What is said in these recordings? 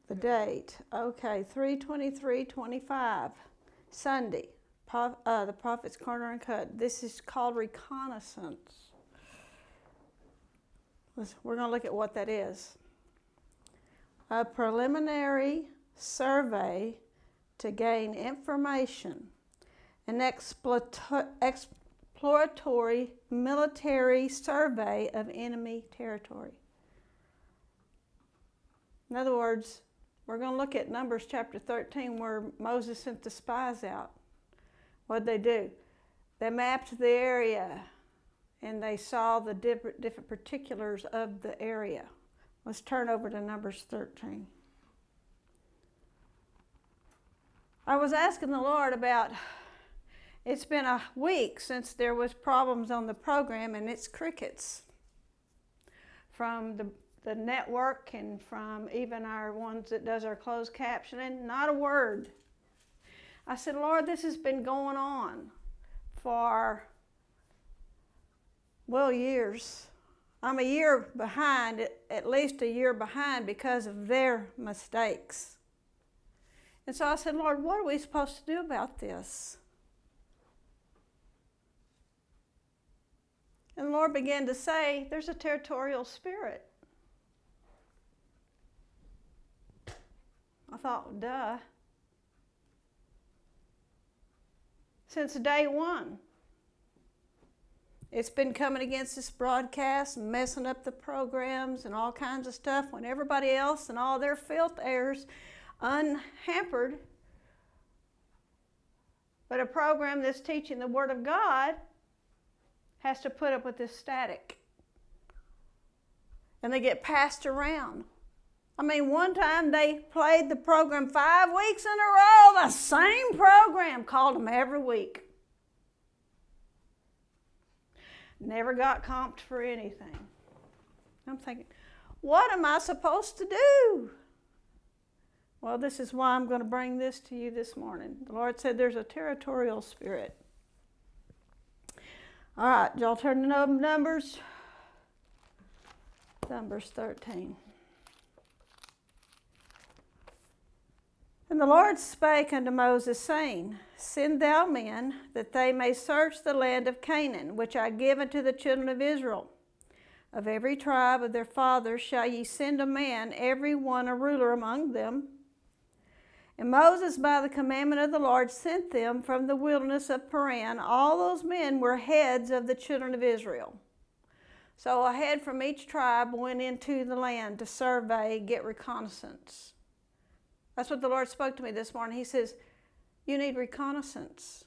The date. Okay, 3/23/25, Sunday. The Prophet's Corner and Cut. This is called reconnaissance. We're going to look at what that is. A preliminary survey to gain information. An exploratory military survey of enemy territory. In other words, we're going to look at Numbers chapter 13 where Moses sent the spies out. What did they do? They mapped the area and they saw the different particulars of the area. Let's turn over to Numbers 13. I was asking the Lord about, it's been a week since there was problems on the program, and it's crickets from the network and from even our ones that does our closed captioning, not a word. I said, Lord, this has been going on for, well, years. I'm a year behind, at least a year behind because of their mistakes. And so I said, Lord, what are we supposed to do about this? And the Lord began to say, there's a territorial spirit. I thought, duh. Since day one. It's been coming against this broadcast and messing up the programs and all kinds of stuff when everybody else and all their filth airs unhampered. But a program that's teaching the Word of God has to put up with this static. And they get passed around. I mean, one time they played the program 5 weeks in a row, the same program, called them every week. Never got comped for anything. I'm thinking, what am I supposed to do? Well, this is why I'm going to bring this to you this morning. The Lord said there's a territorial spirit. All right, y'all turn to Numbers 13. And the Lord spake unto Moses, saying, Send thou men, that they may search the land of Canaan, which I give unto the children of Israel. Of every tribe of their fathers shall ye send a man, every one a ruler among them. And Moses, by the commandment of the Lord, sent them from the wilderness of Paran. All those men were heads of the children of Israel. So a head from each tribe went into the land to survey, get reconnaissance. That's what the Lord spoke to me this morning. He says, you need reconnaissance.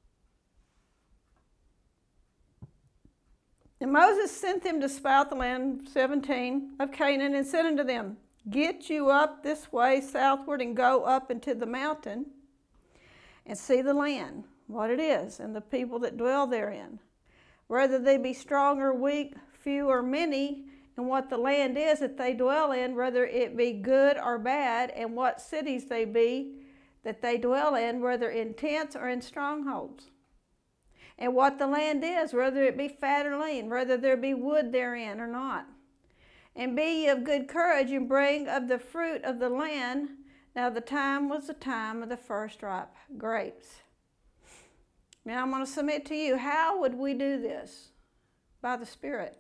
And Moses sent them to spy out the land, 17, of Canaan, and said unto them, Get you up this way southward and go up into the mountain and see the land, what it is, and the people that dwell therein. Whether they be strong or weak, few or many, and what the land is that they dwell in, whether it be good or bad, and what cities they be that they dwell in, whether in tents or in strongholds. And what the land is, whether it be fat or lean, whether there be wood therein or not. And be ye of good courage, and bring of the fruit of the land. Now the time was the time of the first ripe grapes. Now I'm going to submit to you, how would we do this? By the Spirit.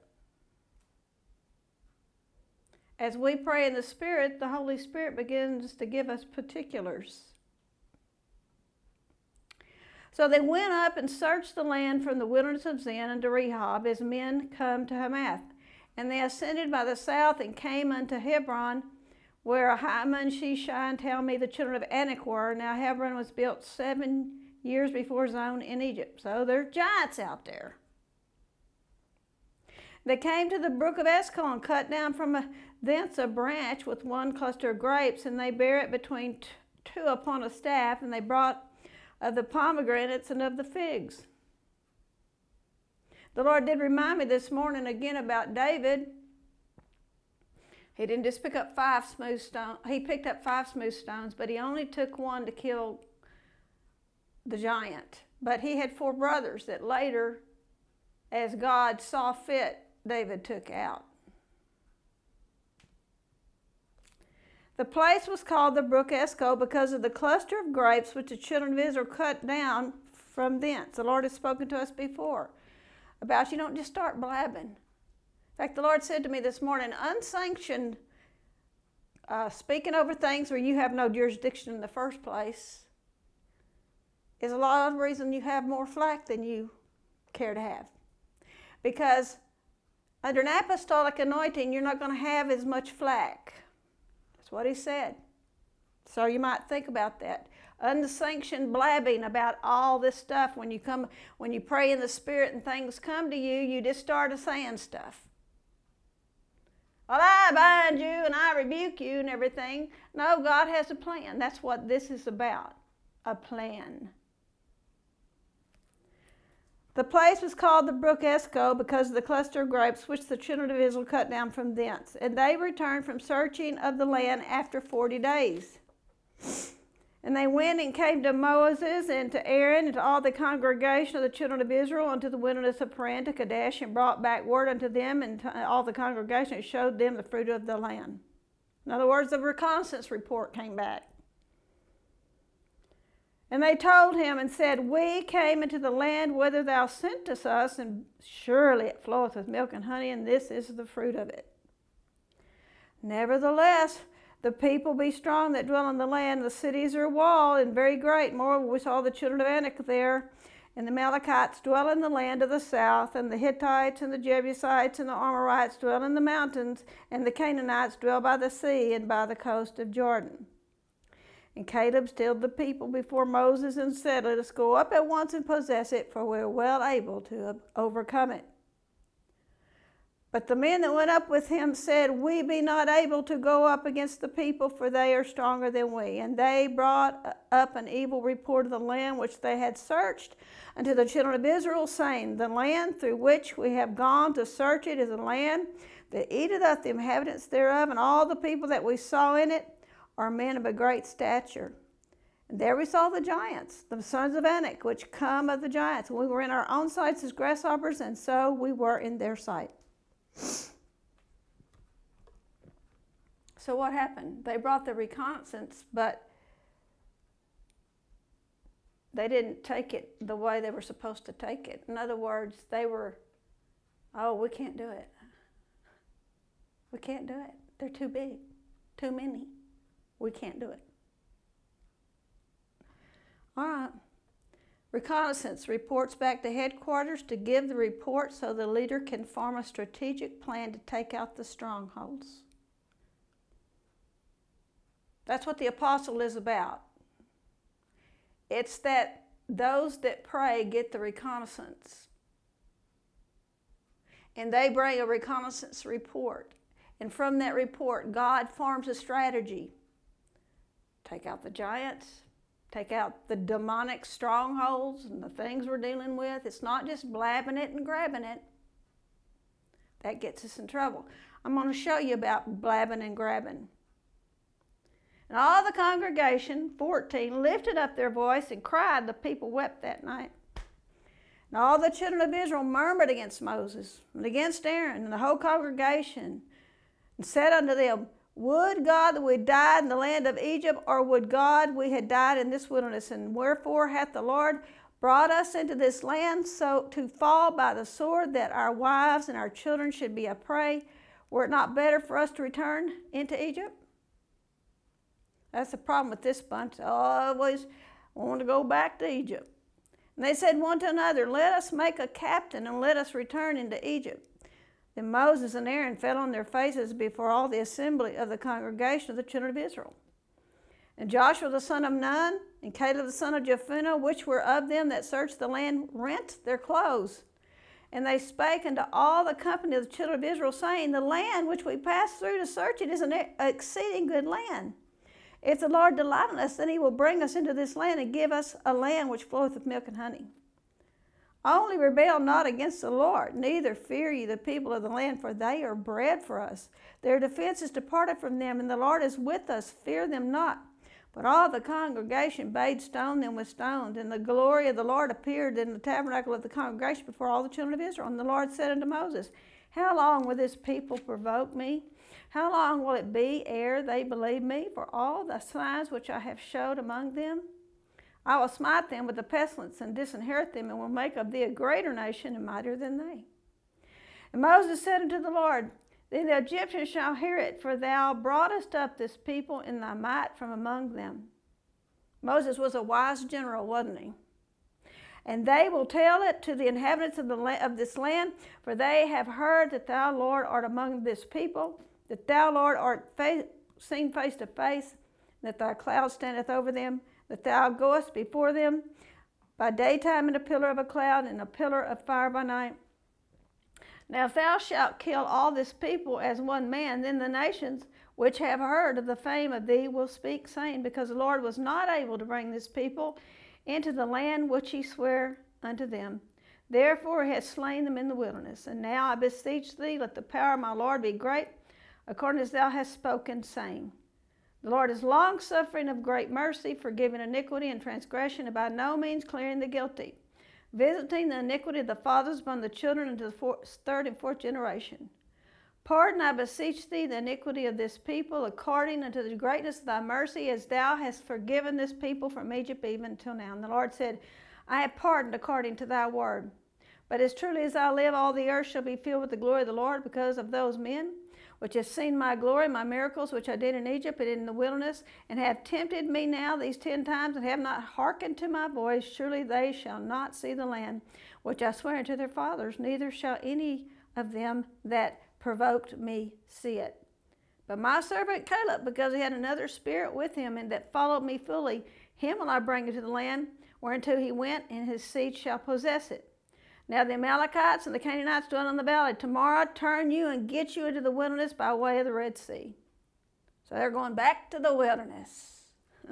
As we pray in the Spirit, the Holy Spirit begins to give us particulars. So they went up and searched the land from the wilderness of Zin unto Rehob, as men come to Hamath. And they ascended by the south and came unto Hebron, where Ahiman, Sheshai, and Talmi, the children of Anak were. Now Hebron was built 7 years before Zon in Egypt. So there's giants out there. They came to the brook of Eshcol, and cut down from thence a branch with one cluster of grapes, and they bare it between two upon a staff, and they brought of the pomegranates and of the figs. The Lord did remind me this morning again about David. He didn't just pick up 5 smooth stones. He picked up 5 smooth stones, but he only took one to kill the giant. But he had 4 brothers that later, as God saw fit, David took out. The place was called the brook Esco because of the cluster of grapes which the children of Israel cut down from thence. The Lord has spoken to us before about you don't just start blabbing. In fact, the Lord said to me this morning, unsanctioned speaking over things where you have no jurisdiction in the first place is a lot of the reason you have more flack than you care to have. Because under an apostolic anointing, you're not going to have as much flack. That's what he said. So you might think about that. Unsanctioned blabbing about all this stuff. When you pray in the Spirit and things come to you, you just start saying stuff. Well, I bind you and I rebuke you and everything. No, God has a plan. That's what this is about, a plan. The place was called the brook Esco because of the cluster of grapes which the children of Israel cut down from thence. And they returned from searching of the land after 40 days. And they went and came to Moses and to Aaron and to all the congregation of the children of Israel unto the wilderness of Paran to Kadesh, and brought back word unto them and to all the congregation, and showed them the fruit of the land. In other words, the reconnaissance report came back. And they told him and said, we came into the land whither thou sentest us, and surely it floweth with milk and honey, and this is the fruit of it. Nevertheless, the people be strong that dwell in the land. The cities are walled and very great. Moreover, we saw the children of Anak there, and the Amalekites dwell in the land of the south, and the Hittites and the Jebusites and the Amorites dwell in the mountains, and the Canaanites dwell by the sea and by the coast of Jordan. And Caleb stilled the people before Moses and said, let us go up at once and possess it, for we are well able to overcome it. But the men that went up with him said, we be not able to go up against the people, for they are stronger than we. And they brought up an evil report of the land which they had searched unto the children of Israel, saying, the land through which we have gone to search it is a land that eateth up the inhabitants thereof, and all the people that we saw in it are men of a great stature. And there we saw the giants, the sons of Anak, which come of the giants. And we were in our own sights as grasshoppers, and so we were in their sight. So what happened? They brought the reconnaissance, but they didn't take it the way they were supposed to take it. In other words, they were, oh, we can't do it. We can't do it. They're too big, too many. We can't do it. All right. Reconnaissance reports back to headquarters to give the report so the leader can form a strategic plan to take out the strongholds. That's what the apostle is about. It's that those that pray get the reconnaissance. And they bring a reconnaissance report. And from that report, God forms a strategy. Take out the giants. Take out the demonic strongholds and the things we're dealing with. It's not just blabbing it and grabbing it. That gets us in trouble. I'm going to show you about blabbing and grabbing. And all the congregation, 14, lifted up their voice and cried. The people wept that night. And all the children of Israel murmured against Moses and against Aaron and the whole congregation, and said unto them, would God that we died in the land of Egypt, or would God we had died in this wilderness? And wherefore hath the Lord brought us into this land, so to fall by the sword, that our wives and our children should be a prey? Were it not better for us to return into Egypt? That's the problem with this bunch. They always want to go back to Egypt. And they said one to another, let us make a captain, and let us return into Egypt. Then Moses and Aaron fell on their faces before all the assembly of the congregation of the children of Israel. And Joshua the son of Nun and Caleb the son of Jephunneh, which were of them that searched the land, rent their clothes. And they spake unto all the company of the children of Israel, saying, the land which we passed through to search it is an exceeding good land. If the Lord delight in us, then he will bring us into this land and give us a land which floweth with milk and honey. Only rebel not against the Lord, neither fear ye the people of the land, for they are bread for us. Their defense is departed from them, and the Lord is with us. Fear them not. But all the congregation bade stone them with stones, and the glory of the Lord appeared in the tabernacle of the congregation before all the children of Israel. And the Lord said unto Moses, how long will this people provoke me? How long will it be ere they believe me for all the signs which I have showed among them? I will smite them with the pestilence and disinherit them, and will make of thee a greater nation and mightier than they. And Moses said unto the Lord, Then the Egyptians shall hear it, for thou broughtest up this people in thy might from among them. Moses was a wise general, wasn't he? And they will tell it to the inhabitants of this land, for they have heard that thou, Lord, art among this people, that thou, Lord, art seen face to face, that thy cloud standeth over them, that thou goest before them by daytime in a pillar of a cloud and a pillar of fire by night. Now if thou shalt kill all this people as one man, then the nations which have heard of the fame of thee will speak, saying, Because the Lord was not able to bring this people into the land which he sware unto them. Therefore he hath slain them in the wilderness. And now I beseech thee, let the power of my Lord be great, according as thou hast spoken, saying, The Lord is long-suffering, of great mercy, forgiving iniquity and transgression, and by no means clearing the guilty, visiting the iniquity of the fathers upon the children into the third and fourth generation. Pardon, I beseech thee, the iniquity of this people, according unto the greatness of thy mercy, as thou hast forgiven this people from Egypt even till now. And the Lord said, I have pardoned according to thy word. But as truly as I live, all the earth shall be filled with the glory of the Lord, because of those men which have seen my glory, my miracles, which I did in Egypt and in the wilderness, and have tempted me now these 10 times, and have not hearkened to my voice. Surely they shall not see the land which I swear unto their fathers, neither shall any of them that provoked me see it. But my servant Caleb, because he had another spirit with him, and that followed me fully, him will I bring into the land whereunto he went, and his seed shall possess it. Now the Amalekites and the Canaanites dwell in the valley. Tomorrow turn you and get you into the wilderness by way of the Red Sea. So they're going back to the wilderness.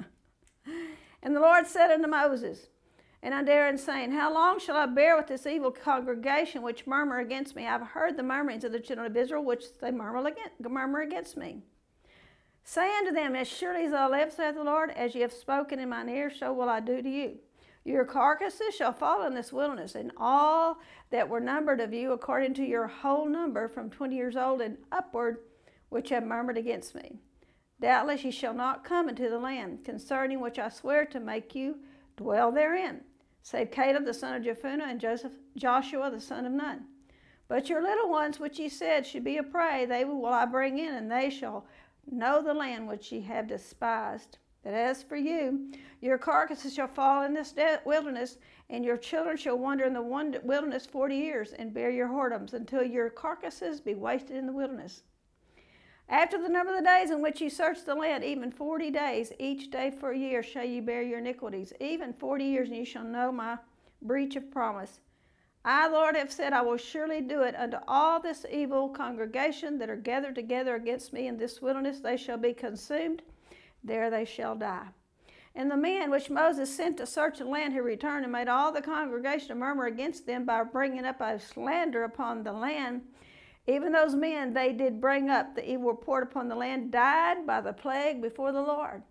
And the Lord said unto Moses and unto Aaron, saying, How long shall I bear with this evil congregation which murmur against me? I have heard the murmurings of the children of Israel, which they murmur against me. Say unto them, As surely as I live, saith the Lord, as ye have spoken in mine ear, so will I do to you. Your carcasses shall fall in this wilderness, and all that were numbered of you, according to your whole number, from 20 years old and upward, which have murmured against me. Doubtless ye shall not come into the land, concerning which I swear to make you dwell therein, save Caleb the son of Jephunneh and Joshua the son of Nun. But your little ones, which ye said should be a prey, they will I bring in, and they shall know the land which ye have despised. But as for you, your carcasses shall fall in this wilderness, and your children shall wander in the wilderness 40 years, and bear your whoredoms, until your carcasses be wasted in the wilderness. After the number of the days in which ye search the land, even 40 days, each day for a year, shall ye bear your iniquities, even 40 years, and ye shall know my breach of promise. I, the Lord, have said, I will surely do it unto all this evil congregation that are gathered together against me in this wilderness. They shall be consumed, there they shall die. And the men which Moses sent to search the land who returned and made all the congregation murmur against them by bringing up a slander upon the land, even those men they did bring up the evil report upon the land, died by the plague before the Lord.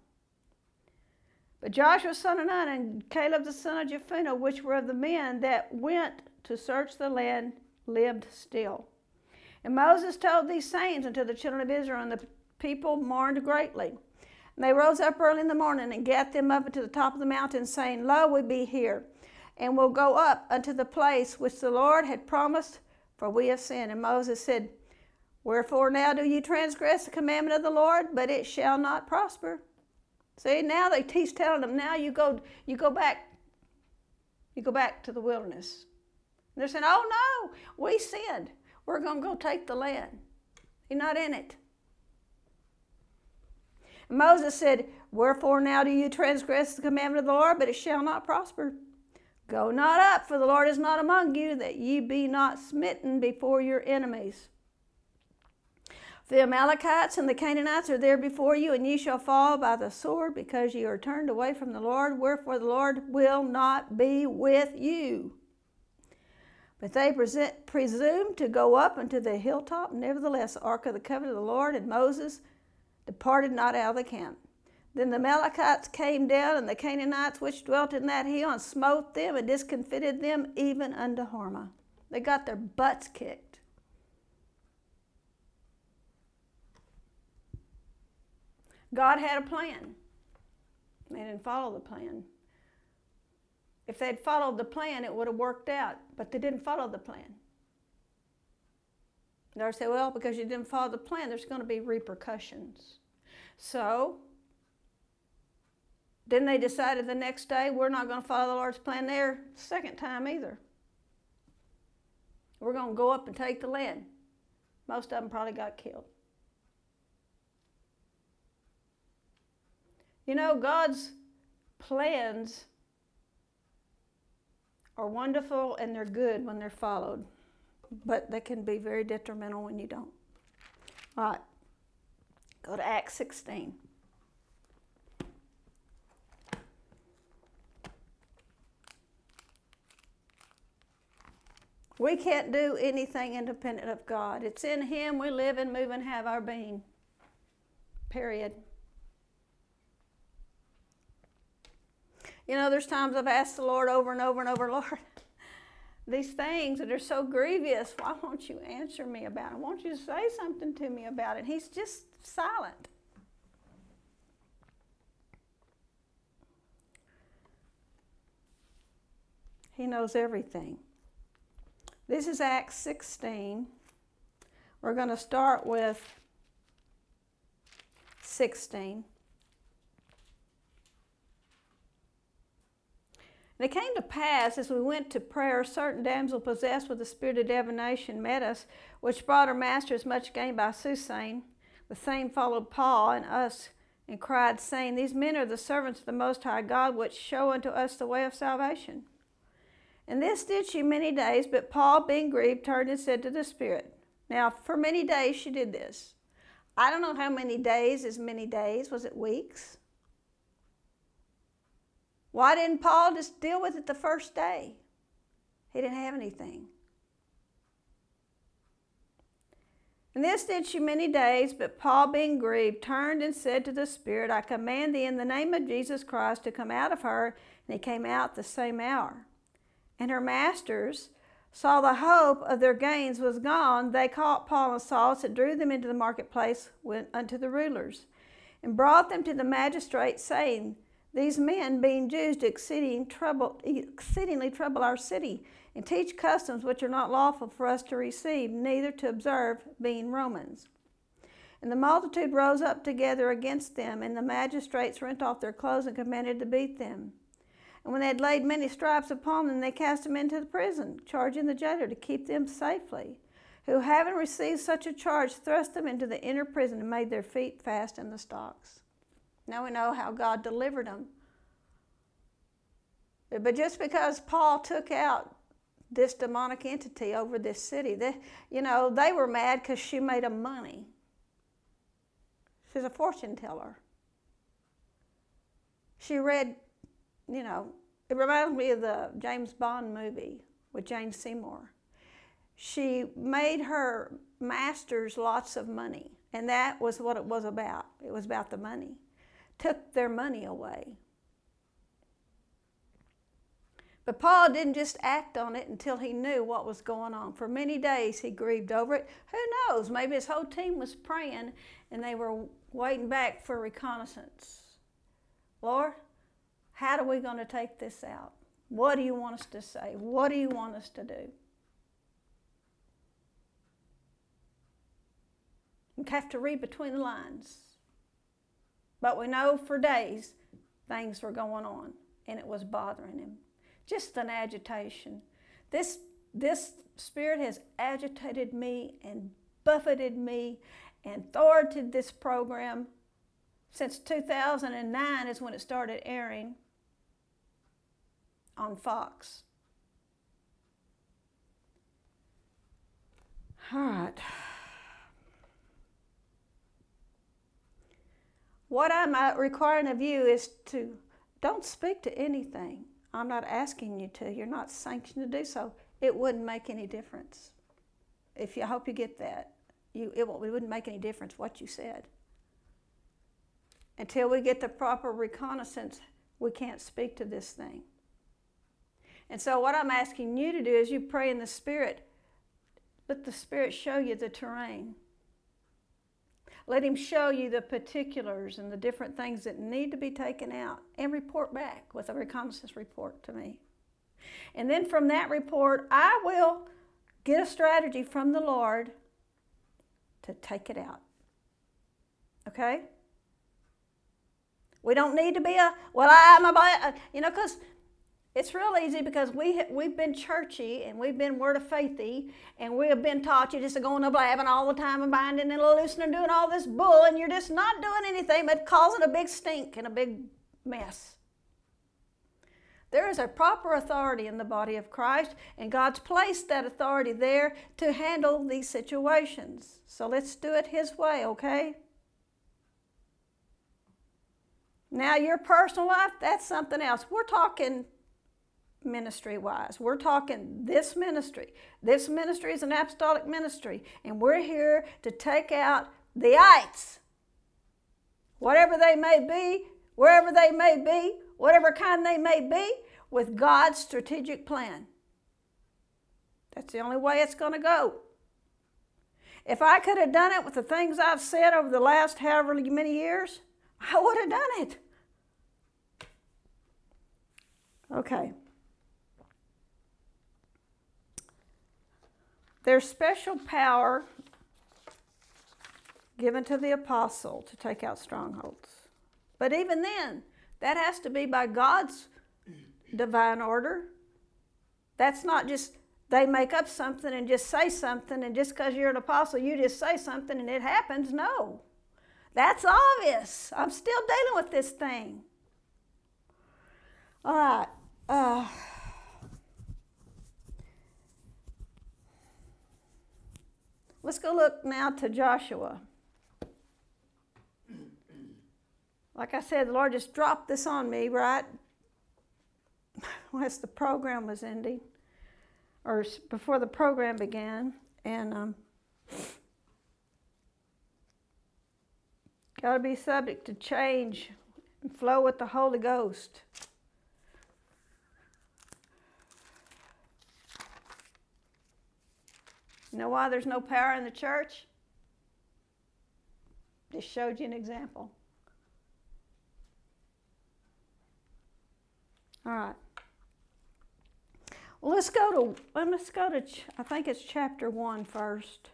But Joshua son of Nun and Caleb the son of Jephunneh, which were of the men that went to search the land, lived still. And Moses told these sayings unto the children of Israel, and the people mourned greatly. And they rose up early in the morning and gat them up into the top of the mountain, saying, Lo, we be here, and will go up unto the place which the Lord had promised, for we have sinned. And Moses said, Wherefore now do ye transgress the commandment of the Lord? But it shall not prosper. See, now he's telling them, now you go back to the wilderness. And they're saying, oh no, we sinned. We're going to go take the land. You're not in it. And Moses said, Wherefore now do you transgress the commandment of the Lord? But it shall not prosper. Go not up, for the Lord is not among you, that ye be not smitten before your enemies. The Amalekites and the Canaanites are there before you, and ye shall fall by the sword, because ye are turned away from the Lord. Wherefore the Lord will not be with you. But they presumed to go up unto the hilltop. Nevertheless, the ark of the covenant of the Lord and Moses departed not out of the camp. Then the Amalekites came down, and the Canaanites which dwelt in that hill, and smote them and discomfited them even unto Hormah. They got their butts kicked. God had a plan. They didn't follow the plan. If they'd followed the plan, it would have worked out, but they didn't follow the plan. They'll say, well, because you didn't follow the plan, there's going to be repercussions. So, then they decided the next day, we're not going to follow the Lord's plan there the second time either. We're going to go up and take the land. Most of them probably got killed. You know, God's plans are wonderful and they're good when they're followed, but they can be very detrimental when you don't. All right, go to Acts 16. We can't do anything independent of God. It's in Him we live and move and have our being. Period. You know, there's times I've asked the Lord over and over and over, Lord, these things that are so grievous, why won't you answer me about it? Why won't you say something to me about it? He's just silent. He knows everything. This is Acts 16. We're going to start with 16. And it came to pass, as we went to prayer, a certain damsel possessed with the spirit of divination met us, which brought her masters much gain by soothsaying. The same followed Paul and us, and cried, saying, These men are the servants of the Most High God, which show unto us the way of salvation. And this did she many days, but Paul, being grieved, turned and said to the Spirit. Now, for many days she did this. I don't know how many days is many days. Was it weeks? Why didn't Paul just deal with it the first day? He didn't have anything. And this did she many days, but Paul, being grieved, turned and said to the Spirit, I command thee in the name of Jesus Christ to come out of her. And he came out the same hour. And her masters saw the hope of their gains was gone. They caught Paul and Silas and drew them into the marketplace unto the rulers, and brought them to the magistrates, saying, These men, being Jews, do exceedingly trouble our city, and teach customs which are not lawful for us to receive, neither to observe, being Romans. And the multitude rose up together against them, and the magistrates rent off their clothes and commanded to beat them. And when they had laid many stripes upon them, they cast them into the prison, charging the jailer to keep them safely, who, having received such a charge, thrust them into the inner prison and made their feet fast in the stocks. Now we know how God delivered them. But just because Paul took out this demonic entity over this city, they were mad because she made them money. She's a fortune teller. She read, it reminds me of the James Bond movie with Jane Seymour. She made her masters lots of money, and that was what it was about. It was about the money. Took their money away. But Paul didn't just act on it until he knew what was going on. For many days he grieved over it. Who knows? Maybe his whole team was praying and they were waiting back for reconnaissance. Lord, how are we going to take this out? What do you want us to say? What do you want us to do? You have to read between the lines. But we know for days things were going on and it was bothering him. Just an agitation. This spirit has agitated me and buffeted me and thwarted this program since 2009 is when it started airing on Fox. All right. What I'm requiring of you is to don't speak to anything. I'm not asking you to. You're not sanctioned to do so. It wouldn't make any difference. I hope you get that. It wouldn't make any difference what you said. Until we get the proper reconnaissance, we can't speak to this thing. And so what I'm asking you to do is you pray in the Spirit. Let the Spirit show you the terrain. Let him show you the particulars and the different things that need to be taken out, and report back with a reconnaissance report to me. And then from that report, I will get a strategy from the Lord to take it out. Okay? We don't need to be because it's real easy, because we've been churchy and we've been word of faithy, and we have been taught you just to go on a blabbing all the time and binding and loosing and doing all this bull, and you're just not doing anything but causing a big stink and a big mess. There is a proper authority in the body of Christ, and God's placed that authority there to handle these situations. So let's do it His way, okay? Now, your personal life, that's something else. We're talking ministry-wise. We're talking this ministry. This ministry is an apostolic ministry, and we're here to take out the ites, whatever they may be, wherever they may be, whatever kind they may be, with God's strategic plan. That's the only way it's going to go. If I could have done it with the things I've said over the last however many years, I would have done it. Okay. There's special power given to the apostle to take out strongholds. But even then, that has to be by God's divine order. That's not just they make up something and just say something, and just because you're an apostle, you just say something and it happens. No. That's obvious. I'm still dealing with this thing. All right. Let's go look now to Joshua. Like I said, the Lord just dropped this on me right as the program was ending, or before the program began. And got to be subject to change and flow with the Holy Ghost. You know why there's no power in the church? Just showed you an example. All right. Well, let's go to, I think it's chapter 1 first.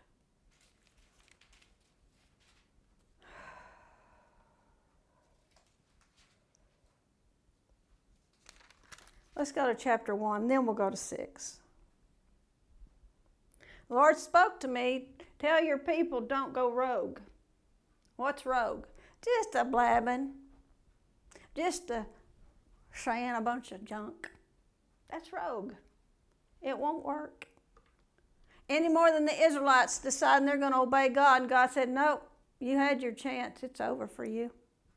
Let's go to chapter 1, then we'll go to 6. The Lord spoke to me, tell your people don't go rogue. What's rogue? Just a blabbing. Just a saying a bunch of junk. That's rogue. It won't work. Any more than the Israelites deciding they're going to obey God, and God said, nope, you had your chance. It's over for you.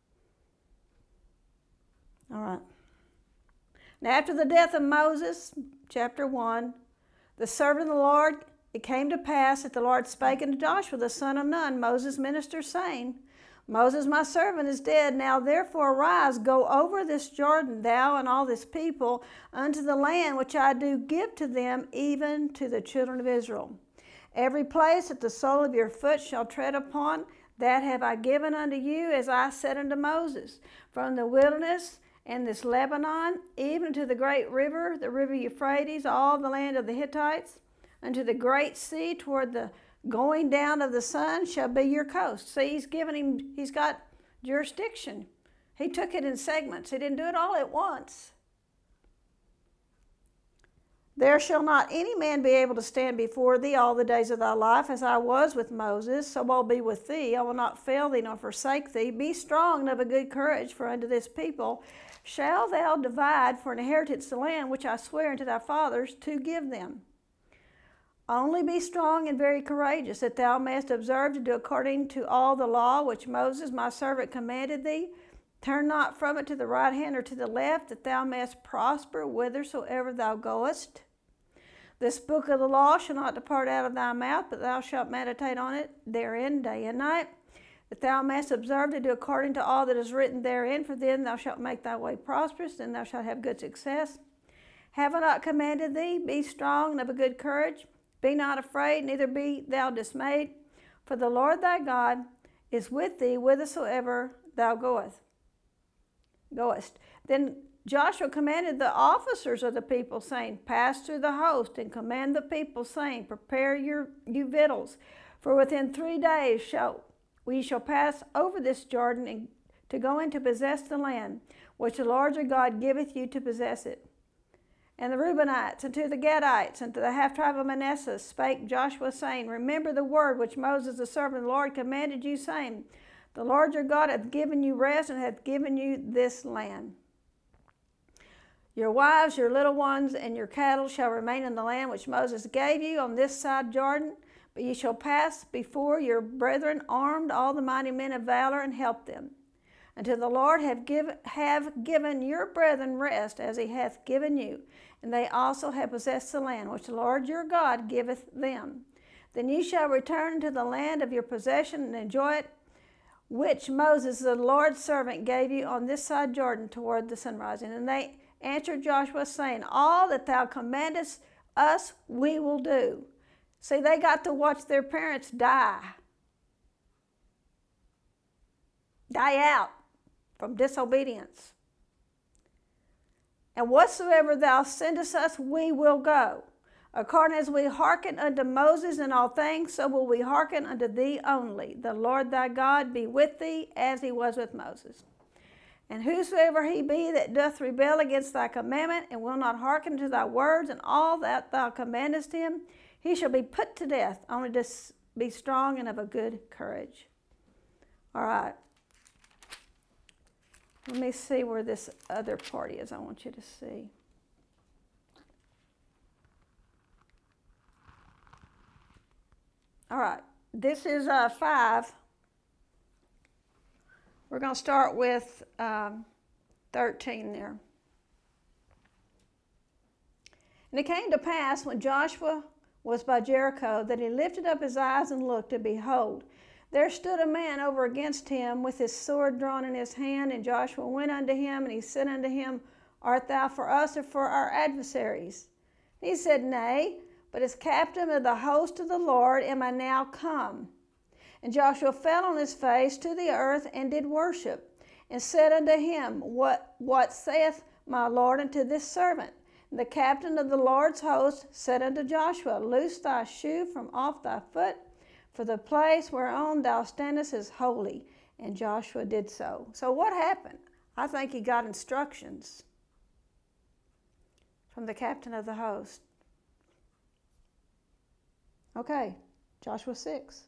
All right. Now, after the death of Moses, chapter 1, the servant of the Lord, it came to pass that the Lord spake unto Joshua the son of Nun, Moses' minister, saying, Moses my servant is dead. Now therefore arise, go over this Jordan, thou and all this people, unto the land which I do give to them, even to the children of Israel. Every place that the sole of your foot shall tread upon, that have I given unto you, as I said unto Moses, from the wilderness and this Lebanon, even to the great river, the river Euphrates, all the land of the Hittites, unto the great sea toward the going down of the sun shall be your coast. See, he's got jurisdiction. He took it in segments. He didn't do it all at once. There shall not any man be able to stand before thee all the days of thy life, as I was with Moses, so I'll be with thee. I will not fail thee nor forsake thee. Be strong and of a good courage, for unto this people shall thou divide for an inheritance the land which I swear unto thy fathers to give them. Only be strong and very courageous, that thou mayest observe to do according to all the law which Moses my servant commanded thee. Turn not from it to the right hand or to the left, that thou mayest prosper whithersoever thou goest. This book of the law shall not depart out of thy mouth, but thou shalt meditate on it therein day and night, that thou mayest observe to do according to all that is written therein, for then thou shalt make thy way prosperous, and thou shalt have good success. Have I not commanded thee? Be strong and of a good courage. Be not afraid, neither be thou dismayed. For the Lord thy God is with thee whithersoever thou goest. Then Joshua commanded the officers of the people, saying, Pass through the host, and command the people, saying, Prepare you victuals, for within 3 days we shall pass over this Jordan, and to go in to possess the land, which the Lord your God giveth you to possess it. And the Reubenites, and to the Gadites, and to the half tribe of Manasseh spake Joshua, saying, Remember the word which Moses the servant of the Lord commanded you, saying, The Lord your God hath given you rest, and hath given you this land. Your wives, your little ones, and your cattle shall remain in the land which Moses gave you on this side Jordan, but ye shall pass before your brethren armed, all the mighty men of valor, and help them, until the Lord have given your brethren rest, as he hath given you, and they also have possessed the land which the Lord your God giveth them. Then ye shall return to the land of your possession, and enjoy it, which Moses the Lord's servant gave you on this side Jordan toward the sunrising. And they answered Joshua, saying, All that thou commandest us we will do. See, they got to watch their parents die out from disobedience. And whatsoever thou sendest us, we will go. According as we hearken unto Moses in all things, so will we hearken unto thee only. The Lord thy God be with thee, as he was with Moses. And whosoever he be that doth rebel against thy commandment, and will not hearken to thy words, and all that thou commandest him, he shall be put to death. Only to be strong and of a good courage. All right. Let me see where this other part is. I want you to see. All right. This is 5. We're going to start with 13 there. And it came to pass, when Joshua was by Jericho, that he lifted up his eyes and looked, and behold, there stood a man over against him with his sword drawn in his hand. And Joshua went unto him, and he said unto him, Art thou for us or for our adversaries? He said, Nay, but as captain of the host of the Lord am I now come. And Joshua fell on his face to the earth, and did worship, and said unto him, What saith my Lord unto this servant? And the captain of the Lord's host said unto Joshua, Loose thy shoe from off thy foot, for the place whereon thou standest is holy. And Joshua did so. So what happened? I think he got instructions from the captain of the host. Okay, Joshua 6.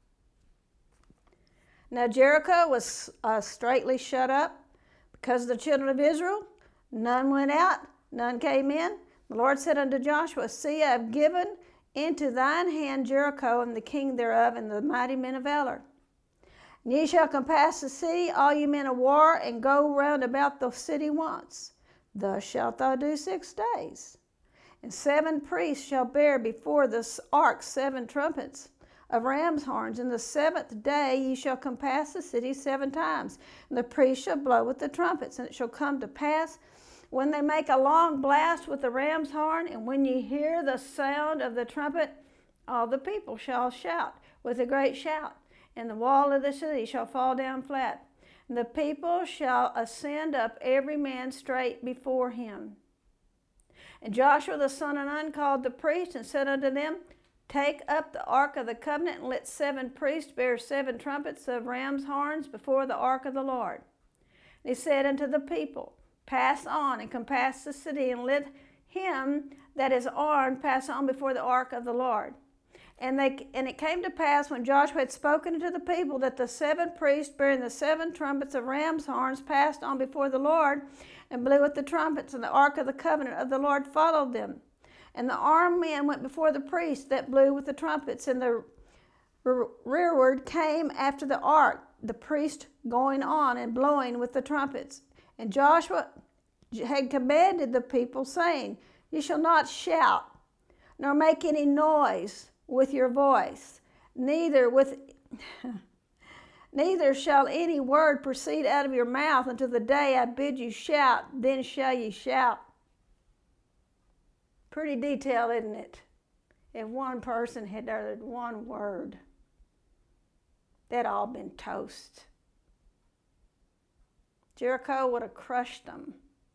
Now Jericho was straitly shut up because of the children of Israel. None went out, none came in. The Lord said unto Joshua, See, I have given into thine hand Jericho, and the king thereof, and the mighty men of valor. And ye shall compass the city, all ye men of war, and go round about the city once. Thus shalt thou do 6 days. And 7 priests shall bear before the ark 7 trumpets of ram's horns. And the 7th day ye shall compass the city 7 times. And the priests shall blow with the trumpets. And it shall come to pass, when they make a long blast with the ram's horn, and when ye hear the sound of the trumpet, all the people shall shout with a great shout, and the wall of the city shall fall down flat. And the people shall ascend up every man straight before him. And Joshua the son of Nun called the priests, and said unto them, Take up the ark of the covenant, and let 7 priests bear 7 trumpets of ram's horns before the ark of the Lord. And he said unto the people, Pass on, and compass the city, and let him that is armed pass on before the ark of the Lord. And it came to pass, when Joshua had spoken unto the people, that the 7 priests bearing the 7 trumpets of ram's horns passed on before the Lord, and blew with the trumpets, and the ark of the covenant of the Lord followed them. And the armed men went before the priests that blew with the trumpets, and the rearward came after the ark, the priest going on and blowing with the trumpets. And Joshua had commanded the people, saying, You shall not shout, nor make any noise with your voice, neither shall any word proceed out of your mouth until the day I bid you shout, then shall ye shout. Pretty detailed, isn't it? If one person had uttered one word. they'd all been toast. Jericho would have crushed them.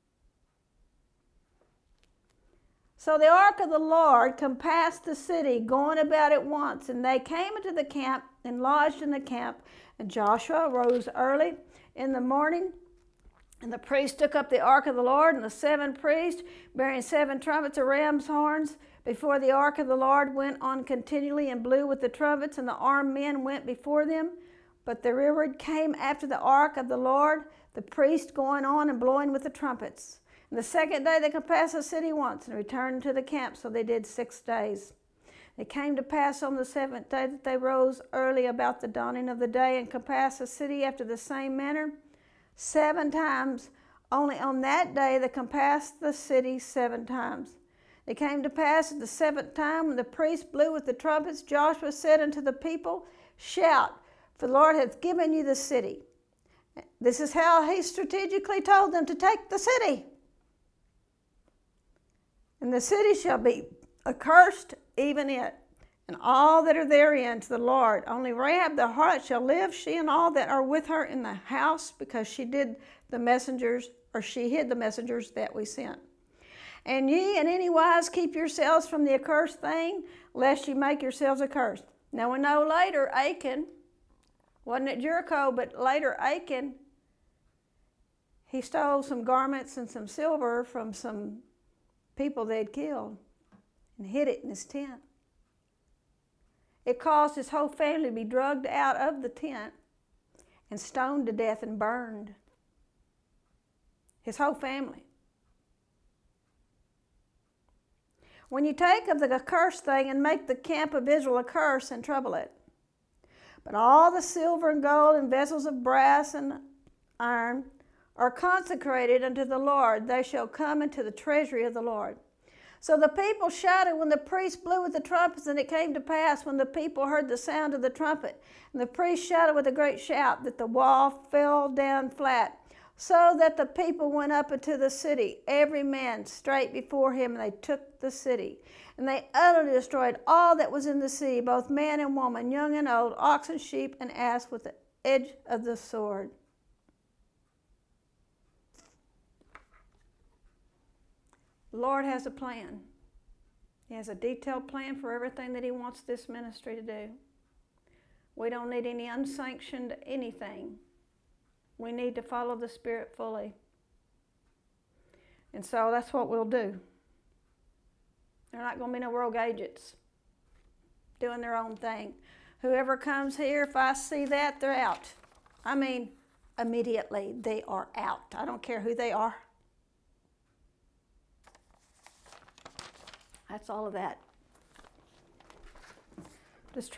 So the ark of the Lord compassed the city, going about at once. And they came into the camp and lodged in the camp. And Joshua rose early in the morning. And the priests took up the ark of the Lord, and the 7 priests, bearing 7 trumpets of ram's horns, before the ark of the Lord, went on continually and blew with the trumpets, and the armed men went before them. But the rearward came after the ark of the Lord, the priests going on and blowing with the trumpets. And the 2nd day they compassed the city once and returned to the camp, so they did 6 days. It came to pass on the 7th day that they rose early about the dawning of the day and compassed the city after the same manner. 7 times, only on that day they compassed the city 7 times. It came to pass at the 7th time, when the priests blew with the trumpets, Joshua said unto the people, Shout, for the Lord hath given you the city. This is how he strategically told them to take the city. And the city shall be accursed, even it, and all that are therein, to the Lord. Only Rahab the harlot shall live, she and all that are with her in the house, because she hid the messengers that we sent. And ye in any wise keep yourselves from the accursed thing, lest ye make yourselves accursed. Now we know later Achan, wasn't at Jericho, but later Achan, he stole some garments and some silver from some people they'd killed and hid it in his tent. It caused his whole family to be dragged out of the tent and stoned to death and burned. His whole family. When you take of the accursed thing and make the camp of Israel a curse and trouble it. But all the silver and gold and vessels of brass and iron are consecrated unto the Lord. They shall come into the treasury of the Lord. So the people shouted when the priests blew with the trumpets, and it came to pass when the people heard the sound of the trumpet, and the priests shouted with a great shout, that the wall fell down flat, so that the people went up into the city, every man straight before him, and they took the city. And they utterly destroyed all that was in the city, both man and woman, young and old, ox and sheep and ass, with the edge of the sword. The Lord has a plan. He has a detailed plan for everything that he wants this ministry to do. We don't need any unsanctioned anything. We need to follow the Spirit fully. And so that's what we'll do. They're not going to be no rogue agents doing their own thing. Whoever comes here, if I see that, they're out. I mean, immediately they are out. I don't care who they are. That's all of that. Just